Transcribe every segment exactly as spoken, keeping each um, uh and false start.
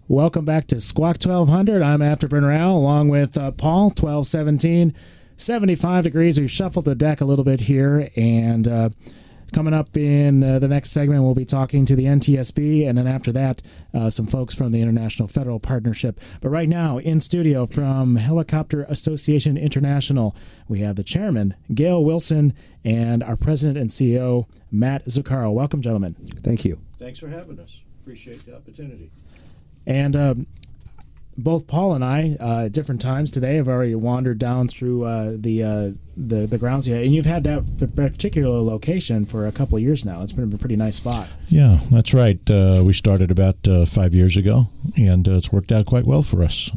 Welcome back to Squawk twelve hundred. I'm Afterburner Al, along with uh, Paul, twelve seventeen, seventy-five degrees. We've shuffled the deck a little bit here, and uh, coming up in uh, the next segment, we'll be talking to the N T S B, and then after that, uh, some folks from the International Federal Partnership. But right now, in studio from Helicopter Association International, we have the chairman, Gail Wilson, and our president and C E O, Matt Zuccaro. Welcome, gentlemen. Thank you. Thanks for having us. Appreciate the opportunity. And um, both Paul and I, uh, at different times today, have already wandered down through uh, the, uh, the the grounds here. And you've had that particular location for a couple of years now. It's been a pretty nice spot. Yeah, that's right. Uh, we started about uh, five years ago, and uh, it's worked out quite well for us.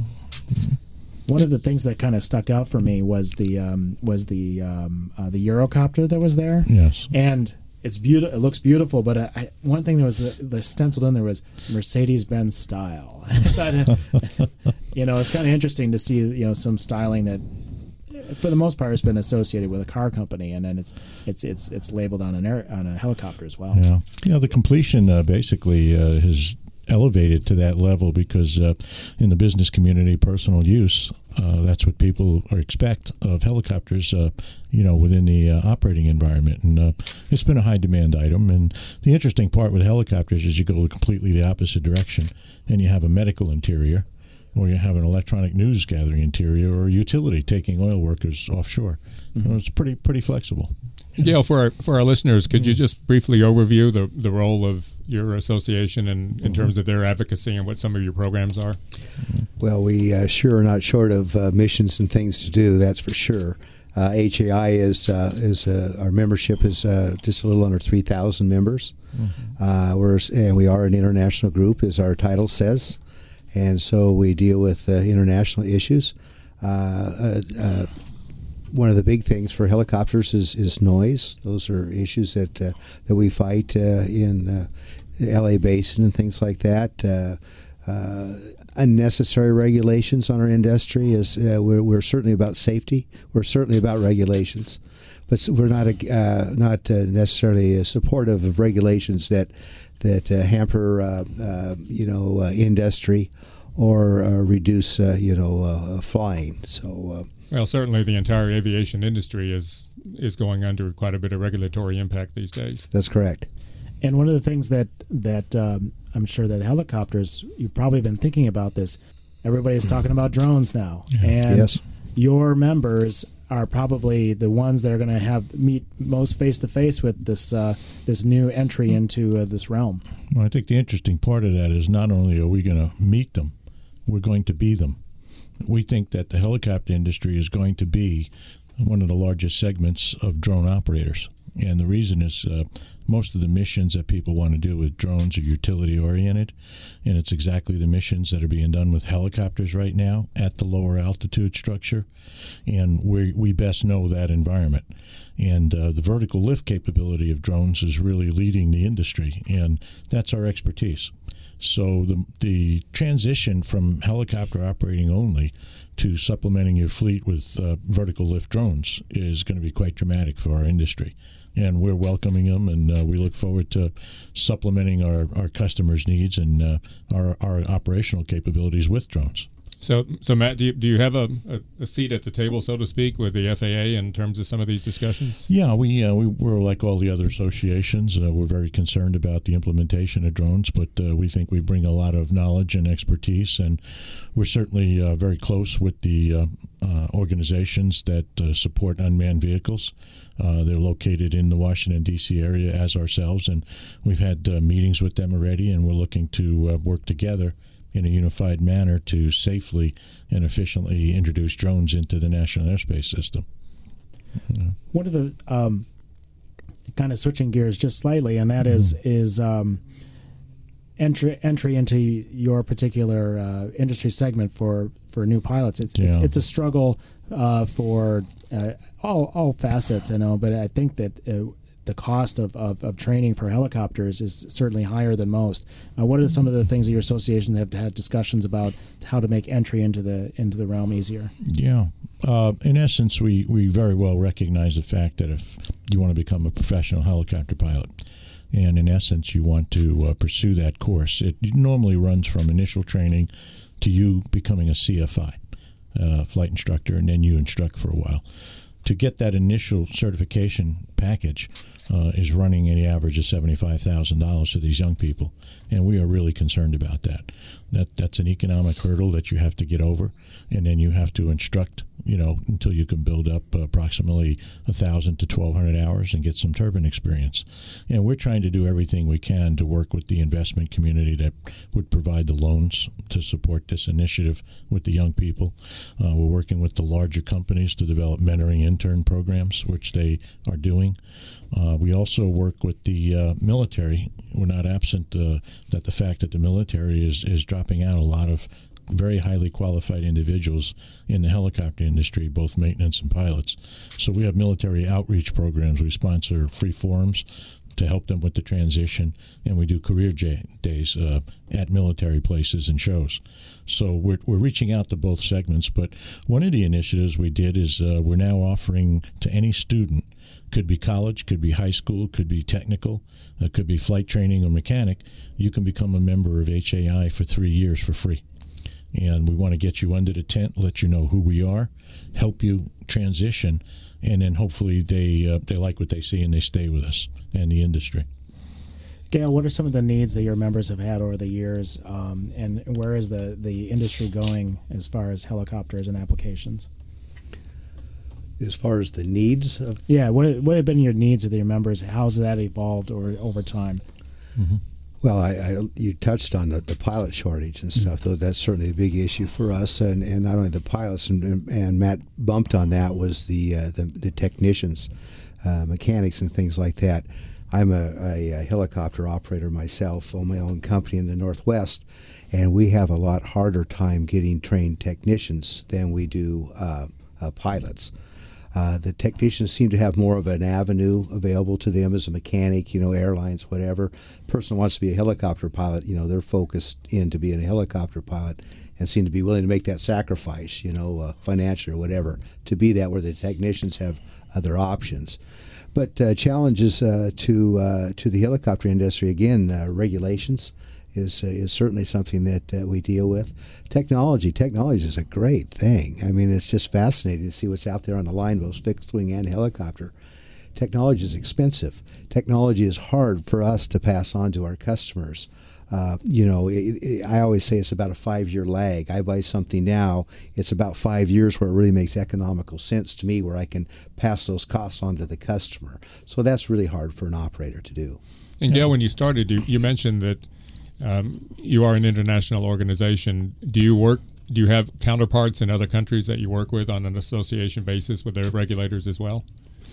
One of the things that kind of stuck out for me was the um, was the um, uh, the Eurocopter that was there. Yes. And it's beautiful. It looks beautiful, but uh, I, one thing that was uh, the stenciled in there was Mercedes-Benz style. But, uh, you know, it's kind of interesting to see, you know, some styling that, for the most part, has been associated with a car company, and then it's it's it's it's labeled on an air, on a helicopter as well. Yeah, yeah. The completion uh, basically uh, has elevated to that level because uh, in the business community, personal use, uh, that's what people expect of helicopters, uh, you know, within the uh, operating environment. And uh, it's been a high demand item. And the interesting part with helicopters is you go completely the opposite direction, and you have a medical interior, or you have an electronic news gathering interior, or a utility taking oil workers offshore. Mm-hmm. So it's pretty pretty flexible. Gail, for our, for our listeners, could you just briefly overview the, the role of your association in, in mm-hmm. terms of their advocacy and what some of your programs are? Well, we uh, sure are not short of uh, missions and things to do, that's for sure. Uh, H A I is, uh, is uh, our membership is uh, just a little under three thousand members. Mm-hmm. uh, we're, and we are an international group, as our title says. And so we deal with uh, international issues. Uh, uh, uh, One of the big things for helicopters is, is noise. Those are issues that uh, that we fight uh, in uh, the L A Basin and things like that. Uh, uh, unnecessary regulations on our industry is uh, we're, we're certainly about safety. We're certainly about regulations, but we're not uh, not uh, necessarily supportive of regulations that that uh, hamper uh, uh, you know uh, industry or uh, reduce uh, you know uh, flying. So. Uh, Well, certainly the entire aviation industry is is going under quite a bit of regulatory impact these days. That's correct. And one of the things that that um, I'm sure that helicopters, you've probably been thinking about this. Everybody's talking about drones now, yeah. and yes. your members are probably the ones that are going to have meet most face to face with this uh, this new entry into uh, this realm. Well, I think the interesting part of that is not only are we going to meet them, we're going to be them. We think that the helicopter industry is going to be one of the largest segments of drone operators. And the reason is uh, most of the missions that people want to do with drones are utility-oriented, and it's exactly the missions that are being done with helicopters right now at the lower altitude structure, and we we best know that environment. And uh, the vertical lift capability of drones is really leading the industry, and that's our expertise. So the the transition from helicopter operating only to supplementing your fleet with uh, vertical lift drones is going to be quite dramatic for our industry. And we're welcoming them, and uh, we look forward to supplementing our, our customers' needs and uh, our, our operational capabilities with drones. So, so Matt, do you, do you have a, a, a seat at the table, so to speak, with the F A A in terms of some of these discussions? Yeah, we, uh, we, we're like all the other associations. Uh, we're very concerned about the implementation of drones, but uh, we think we bring a lot of knowledge and expertise, and we're certainly uh, very close with the uh, uh, organizations that uh, support unmanned vehicles. Uh, they're located in the Washington, D C area as ourselves, and we've had uh, meetings with them already, and we're looking to uh, work together in a unified manner to safely and efficiently introduce drones into the national airspace system. Yeah. One of the um, kind of switching gears just slightly, and that mm-hmm. is is um, entry entry into your particular uh, industry segment for, for new pilots. It's yeah. it's, it's a struggle uh, for uh, all all facets, I know, but I think that uh, the cost of, of, of training for helicopters is certainly higher than most. Uh, what are some of the things that your association have had discussions about how to make entry into the into the realm easier? Yeah. Uh, in essence, we, we very well recognize the fact that if you want to become a professional helicopter pilot, And in essence, you want to uh, pursue that course. It normally runs from initial training to you becoming a C F I, uh, flight instructor, and then you instruct for a while. To get that initial certification package uh, is running an average of seventy-five thousand dollars to these young people, and we are really concerned about that. That that's an economic hurdle that you have to get over, and then you have to instruct, you know, until you can build up approximately one thousand to twelve hundred hours and get some turbine experience. And we're trying to do everything we can to work with the investment community that would provide the loans to support this initiative with the young people. Uh, we're working with the larger companies to develop mentoring intern programs, which they are doing. Uh, we also work with the uh, military. We're not absent uh, that the fact that the military is, is dropping out a lot of very highly qualified individuals in the helicopter industry, both maintenance and pilots. So we have military outreach programs. We sponsor free forums to help them with the transition, and we do career j- days uh, at military places and shows. So we're, we're reaching out to both segments, but one of the initiatives we did is uh, we're now offering to any student, could be college, could be high school, could be technical, uh, could be flight training or mechanic, you can become a member of H A I for three years for free. And we want to get you under the tent, let you know who we are, help you transition, and then hopefully they uh, they like what they see and they stay with us and the industry. Gail, what are some of the needs that your members have had over the years, um, and where is the, the industry going as far as helicopters and applications? As far as the needs of Yeah, what what have been your needs of your members? How's that evolved or over time? Mm-hmm. Well, I, I, you touched on the, the pilot shortage and stuff, mm-hmm. though that's certainly a big issue for us, and, and not only the pilots, and, and Matt bumped on that, was the uh, the, the technicians, uh, mechanics and things like that. I'm a, a, a helicopter operator myself, own my own company in the Northwest, and we have a lot harder time getting trained technicians than we do uh, uh, pilots. Uh, the technicians seem to have more of an avenue available to them as a mechanic, you know, airlines, whatever. Person wants to be a helicopter pilot, you know, they're focused in to being a helicopter pilot and seem to be willing to make that sacrifice, you know, uh, financial or whatever, to be that, where the technicians have other options. But uh, challenges uh, to uh, to the helicopter industry, again, uh, regulations is uh, is certainly something that uh, we deal with. Technology, technology is a great thing. I mean, it's just fascinating to see what's out there on the line, both fixed wing and helicopter. Technology is expensive. Technology is hard for us to pass on to our customers. Uh, you know, it, it, I always say it's about a five-year lag. I buy something now, it's about five years where it really makes economical sense to me, where I can pass those costs on to the customer. So that's really hard for an operator to do. And Gail, when you started, you, you mentioned that um, you are an international organization. Do you work? Do you have counterparts in other countries that you work with on an association basis with their regulators as well?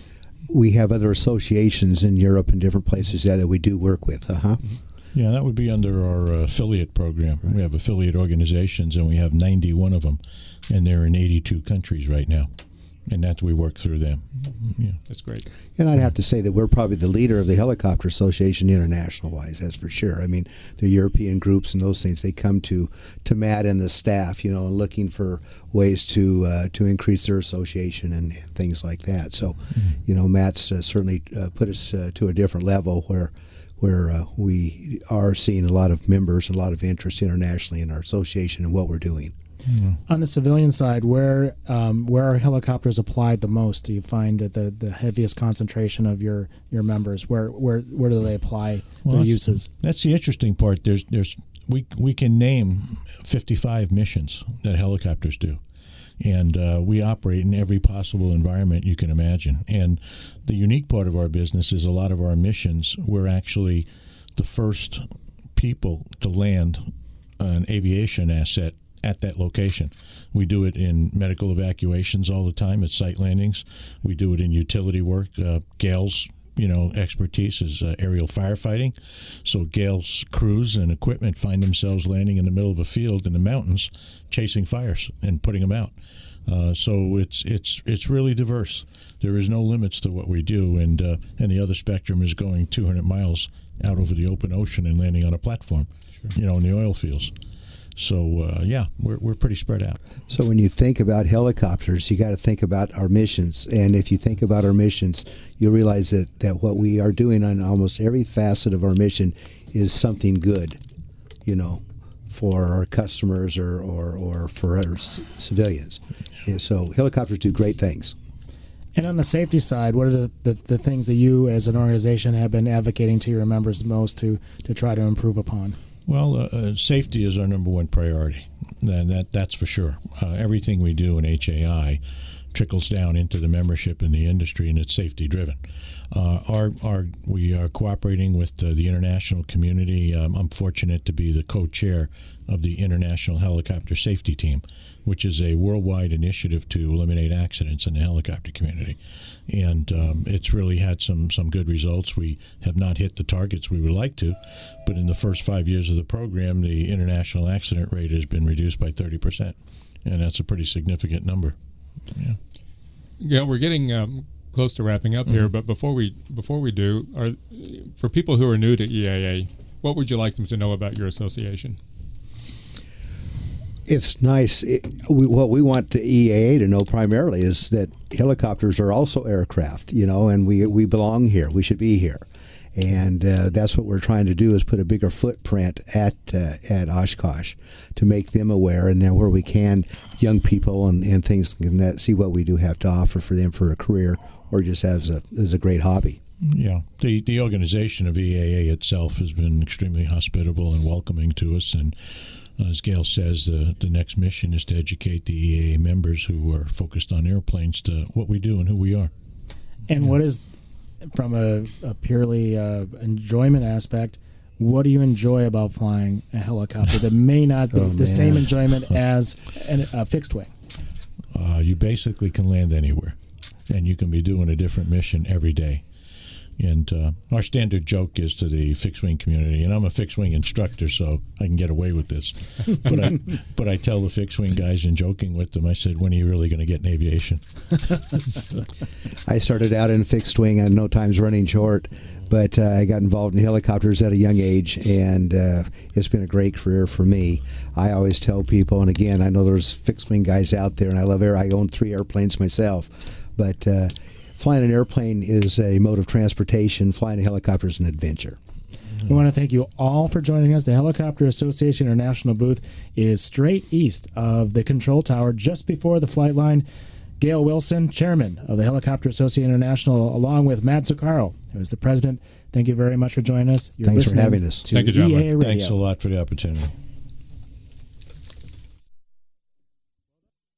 We have other associations in Europe and different places that we do work with. Uh-huh. Yeah, that would be under our uh, affiliate program. Right. We have affiliate organizations, and we have ninety-one of them, and they're in eighty-two countries right now, and that we work through them. Yeah, that's great. And I'd have to say that we're probably the leader of the Helicopter Association international-wise, that's for sure. I mean, the European groups and those things, they come to, to Matt and the staff, you know, looking for ways to uh, to increase their association and, and things like that. So, mm-hmm. you know, Matt's uh, certainly uh, put us uh, to a different level where where uh, we are seeing a lot of members and a lot of interest internationally in our association and what we're doing. Mm-hmm. On the civilian side, where um, where are helicopters applied the most? Do you find that the, the heaviest concentration of your, your members? Where where where do they apply well, their that's, uses? That's the interesting part. There's there's we we can name fifty-five missions that helicopters do. And uh, we operate in every possible environment you can imagine. And the unique part of our business is a lot of our missions, we're actually the first people to land an aviation asset at that location. We do it in medical evacuations all the time at site landings. We do it in utility work. Uh, Gail's you know, expertise is uh, aerial firefighting. So Gail's crews and equipment find themselves landing in the middle of a field in the mountains, chasing fires and putting them out. Uh, so it's it's it's really diverse. There is no limits to what we do, and uh, and the other spectrum is going two hundred miles out over the open ocean and landing on a platform, sure. you know, in the oil fields. So uh, yeah, we're we're pretty spread out. So when you think about helicopters, you got to think about our missions. And if you think about our missions, you realize that, that what we are doing on almost every facet of our mission is something good, you know, for our customers or, or, or for our c- civilians. Yeah, so helicopters do great things. And on the safety side, what are the, the, the things that you as an organization have been advocating to your members most to, to try to improve upon? Well, uh, uh, safety is our number one priority. That, that that's for sure. Uh, everything we do in H A I trickles down into the membership in the industry, and it's safety driven. Uh, our our we are cooperating with uh, the international community. Um, I'm fortunate to be the co-chair of the International Helicopter Safety Team, which is a worldwide initiative to eliminate accidents in the helicopter community. And um, it's really had some, some good results. We have not hit the targets we would like to, but in the first five years of the program, the international accident rate has been reduced by thirty percent. And that's a pretty significant number. Yeah, yeah we're getting um, close to wrapping up mm-hmm. here, but before we before we do, are, for people who are new to E A A, what would you like them to know about your association? It's nice. It, we, what we want the E A A to know primarily is that helicopters are also aircraft, you know, and we we belong here. We should be here, and uh, that's what we're trying to do is put a bigger footprint at uh, at Oshkosh to make them aware, and then where we can, young people and, and things can that see what we do have to offer for them for a career or just as a as a great hobby. Yeah, the the organization of E A A itself has been extremely hospitable and welcoming to us, and as Gail says, uh, the next mission is to educate the E A A members who are focused on airplanes to what we do and who we are. And yeah. What is, from a, a purely uh, enjoyment aspect, what do you enjoy about flying a helicopter that may not be oh, the man. same enjoyment as an, a fixed wing? Uh, you basically can land anywhere, and you can be doing a different mission every day. And uh, our standard joke is to the fixed-wing community, and I'm a fixed-wing instructor, so I can get away with this. But I, but I tell the fixed-wing guys in joking with them, I said, when are you really going to get in aviation? I started out in fixed-wing, and no time's running short, but uh, I got involved in helicopters at a young age, and uh, it's been a great career for me. I always tell people, and again, I know there's fixed-wing guys out there, and I love air. I own three airplanes myself, but uh, flying an airplane is a mode of transportation. Flying a helicopter is an adventure. We want to thank you all for joining us. The Helicopter Association International booth is straight east of the control tower, just before the flight line. Gail Wilson, chairman of the Helicopter Association International, along with Matt Zuccaro, who is the president. Thank you very much for joining us. You're Thanks for having us. Thank you, John. Thanks a lot for the opportunity.